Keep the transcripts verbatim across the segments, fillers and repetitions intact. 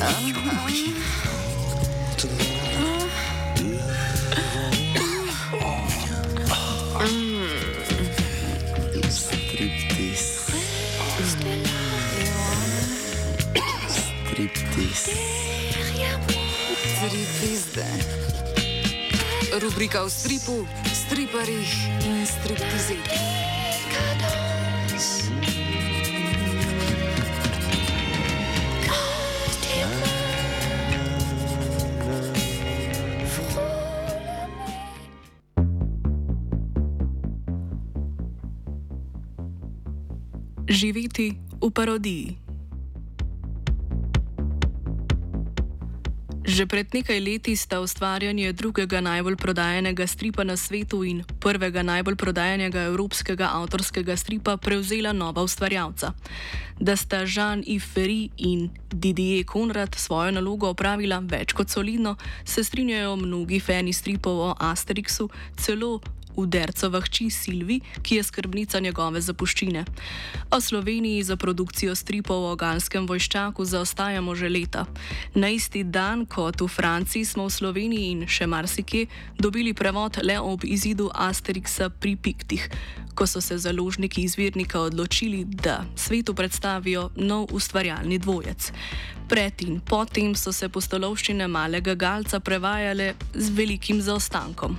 Rubrika v stripu, striparjih in striptizeti. Živeti v parodiji. Že pred nekaj leti sta ustvarjanje drugega najbolj prodajanega stripa na svetu in prvega najbolj prodajanega evropskega avtorskega stripa prevzela nova ustvarjalca. Da sta Jean-Yves Ferry in Didier Conrad svojo nalogo opravila več kot solidno, se strinjajo mnogi fani stripov o Asterixu, celo Udercova hči Silvi, ki je skrbnica njegove zapuščine. O Sloveniji za produkcijo stripov o galskem vojščaku zaostajamo že leta. Na isti dan kot v Franciji smo v Sloveniji in še marsikje dobili prevod le ob izidu Asterixa pri Piktih, ko so se založniki izvirnika odločili, da svetu predstavijo nov ustvarjalni dvojec. Pred in potem so se pustolovščine malega galca prevajale z velikim zaostankom.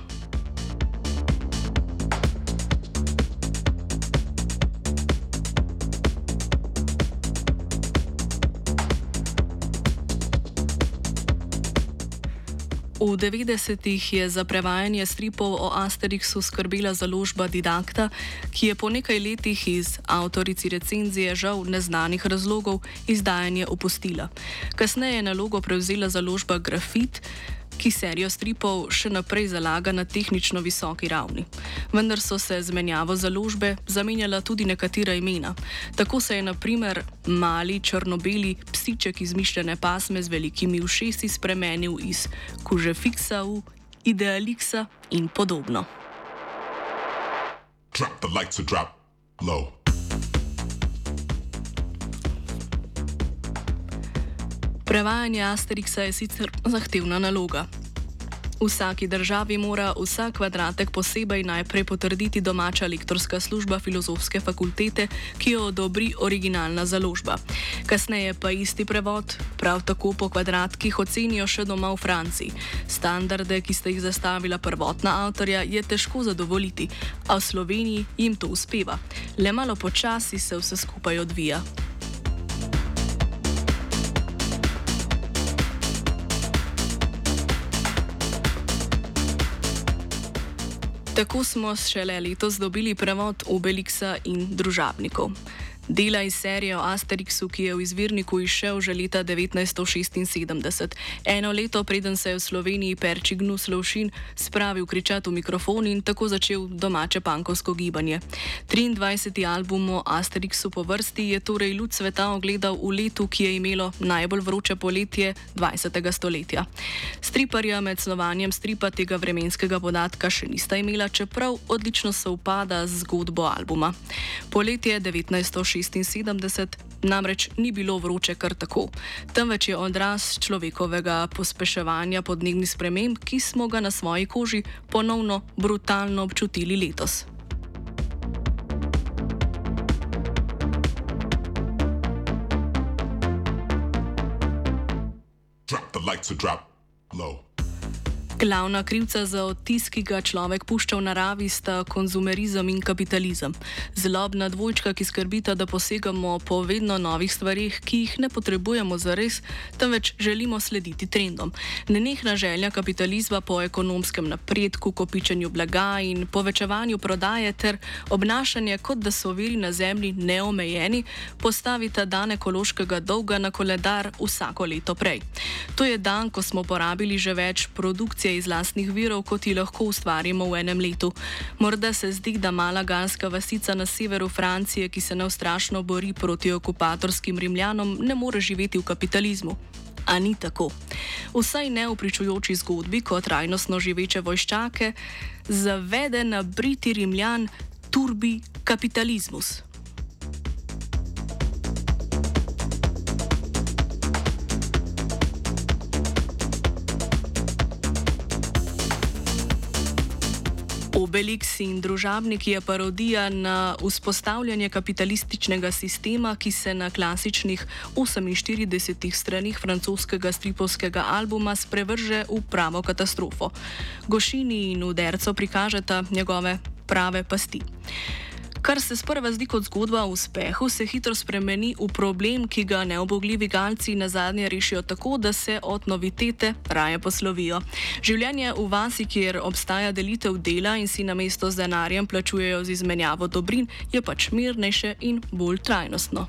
V devetdesetih je za prevajanje stripov o Asterixu skrbela založba Didakta, ki je po nekaj letih iz avtorici recenzije žal neznanih razlogov izdajanje opustila. Kasneje je nalogo prevzela založba Grafit, ki serijo stripov še naprej zalaga na tehnično visoki ravni. Vendar so se z menjavo založbe zamenjala tudi nekatera imena. Tako se je na primer mali črno-beli psiček izmišljene pasme z velikimi ušesi spremenil iz Kužefiksa v Idealixa in podobno. Drop the lights or drop low. Prevajanje Asterixa je sicer zahtevna naloga. V vsaki državi mora vsak kvadratek posebej najprej potrditi domača lektorska služba filozofske fakultete, ki jo odobri originalna založba. Kasneje pa isti prevod prav tako po kvadratkih ocenijo še doma v Franciji. Standarde, ki sta jih zastavila prvotna avtorja, je težko zadovoljiti, a v Sloveniji jim to uspeva. Le malo počasi se vse skupaj odvija. Tako smo šele letos dobili prevod Obelixa in Družabnikov. Dela iz serije o Asterixu, ki je v izvirniku izšel že leta devetnajststo šestinsedemdeset. Eno leto preden se je v Sloveniji Perči Gnus Lovšin spravil kričati v mikrofon in tako začel domače pankovsko gibanje. triindvajseti album o Asterixu po vrsti je torej luč sveta ogledal v letu, ki je imelo najbolj vroče poletje dvajsetega stoletja. Striparja med snovanjem stripa tega vremenskega podatka še nista imela, čeprav odlično sovpada z zgodbo albuma. Poletje devetnajststo šestinsedemdeset namreč ni bilo vroče kar tako, temveč je odraz človekovega pospeševanja podnebnih sprememb, ki smo ga na svoji koži ponovno brutalno občutili letos. Drop the lights or drop low. Glavna krivca za odtis, ki ga človek pušča v naravi, sta konzumerizem in kapitalizem. Zlobna dvojčka, ki skrbita, da posegamo po vedno novih stvarih, ki jih ne potrebujemo zares, temveč želimo slediti trendom. Nenehna želja kapitalizma po ekonomskem napredku, kopičenju blaga in povečevanju prodaje ter obnašanje, kot da so viri na zemlji neomejeni, postavita dan ekološkega dolga na koledar vsako leto prej. To je dan, ko smo porabili že več produkcije iz lastnih virov, kot jih lahko ustvarimo v enem letu. Morda se zdi, da mala galska vasica na severu Francije, ki se neustrašno bori proti okupatorskim Rimljanom, ne more živeti v kapitalizmu. A ni tako. Vsaj ne v pričujoči zgodbi, ko trajnostno živeče vojščake zavede na briti Rimljan turbi kapitalizmus. Obelix in družabnik je parodija na vzpostavljanje kapitalističnega sistema, ki se na klasičnih oseminštiridesetih stranih francoskega stripovskega albuma sprevrže v pravo katastrofo. Gošini in Uderco prikažeta njegove prave pasti. Kar se sprva zdi kot zgodba o uspehu, se hitro spremeni v problem, ki ga neubogljivi galci nazadnje rešijo tako, da se od novitete raje poslovijo. Življenje v vasi, kjer obstaja delitev dela in si namesto z denarjem plačujejo z izmenjavo dobrin, je pač mirnejše in bolj trajnostno.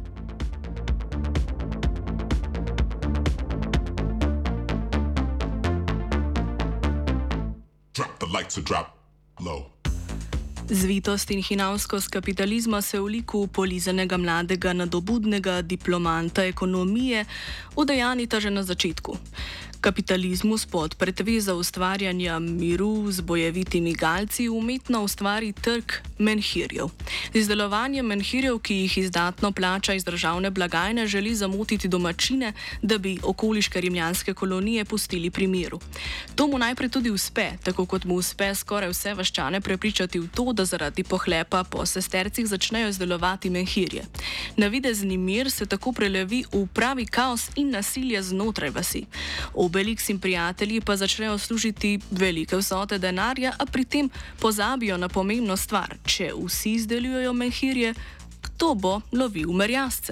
Drop the lights or drop low. Zvitost in hinavskost kapitalizma se v liku polizanega mladega nadobudnega diplomanta ekonomije udejanita že na začetku. Kapitalizmus pod pretvezo ustvarjanja miru z bojevitimi galci umetno ustvari trg menhirjev. Z izdelovanjem menhirjev, ki jih izdatno plača iz državne blagajne, želi zamotiti domačine, da bi okoliške rimljanske kolonije pustili pri miru. To mu najprej tudi uspe, tako kot mu uspe skoraj vse vaščane prepričati v to, da zaradi pohlepa po sestercih začnejo izdelovati menhirje. Navidezni mir se tako prelevi v pravi kaos in nasilje znotraj vasi. Obelix in prijatelji pa začnejo služiti velike vsote denarja, a pri tem pozabijo na pomembno stvar: če vsi izdelujejo menhirje, kdo bo lovil merjasce?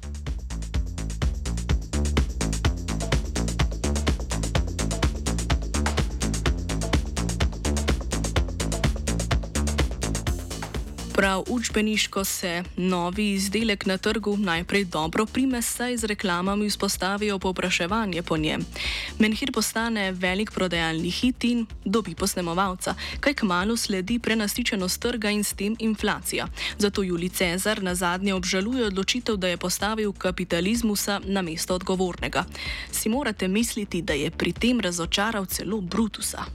Prav učbeniško se novi izdelek na trgu najprej dobro prime, saj z reklamami vzpostavijo povpraševanje po njem. Menhir postane velik prodajalni hit in dobi posnemovalca, kaj kmalu sledi prenasičenost trga in s tem inflacija. Zato Julij Cezar nazadnje obžaluje odločitev, da je postavil kapitalizmusa na mesto odgovornega. Si morate misliti, da je pri tem razočaral celo Brutusa.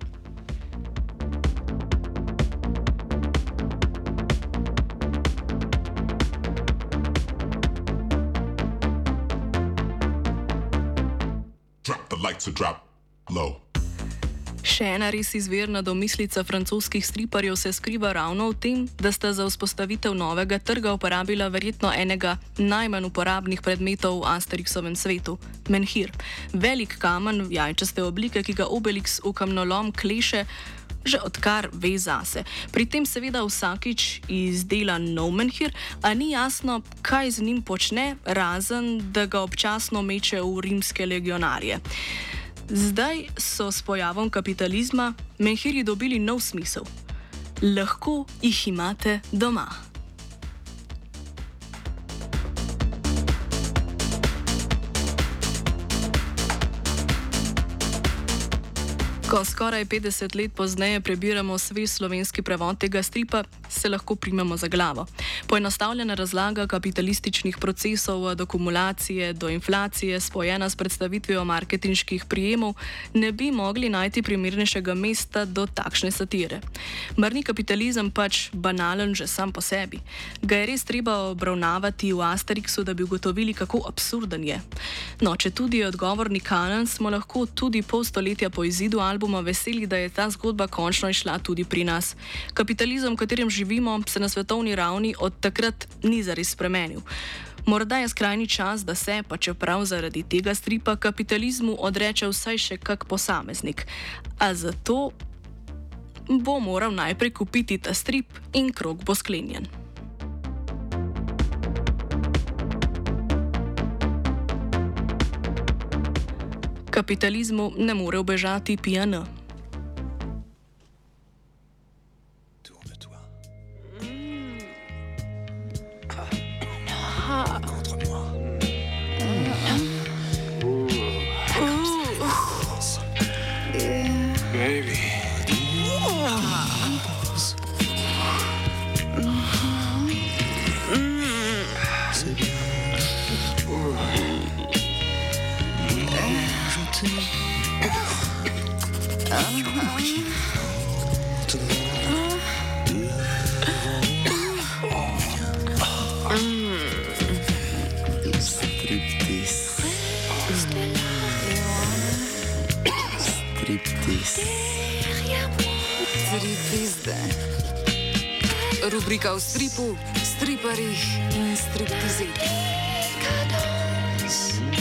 Še ena res izvirna domislica francoskih striparjev se skriva ravno v tem, da sta za vzpostavitev novega trga uporabila verjetno enega najmanj uporabnih predmetov v Asterixovem svetu – menhir. Velik kamen jajčaste oblike, ki ga Obelix v kamnolom kleše že odkar ve zase. Pri tem seveda vsakič izdela nov menhir, a ni jasno, kaj z njim počne, razen da ga občasno meče v rimske legionarje. Zdaj so s pojavom kapitalizma menhirji dobili nov smisel. Lahko jih imate doma. Ko skoraj petdeset let pozneje prebiramo svež slovenski prevod tega stripa, se lahko primemo za glavo. Poenostavljena razlaga kapitalističnih procesov od akumulacije do inflacije, spojena s predstavitvijo marketinških prijemov, ne bi mogli najti primernejšega mesta do takšne satire. Mar ni kapitalizem pač banalen že sam po sebi? Ga je res treba obravnavati v Asterixu, da bi ugotovili, kako absurden je? No, če tudi je odgovorni kanon, smo lahko tudi pol stoletja po izidu albuma veseli, da je ta zgodba končno išla tudi pri nas. Kapitalizem, v katerem živimo, se na svetovni ravni od takrat ni zares spremenil. Morda je skrajni čas, da se, pa čeprav zaradi tega stripa, kapitalizmu odreče vsaj še kak posameznik. A zato bo moral najprej kupiti ta strip in krog bo sklenjen. Kapitalizmu ne more ubežati pijan. Striptease. Stripizde. Rubrika v stripu, striparjih in striptizeti.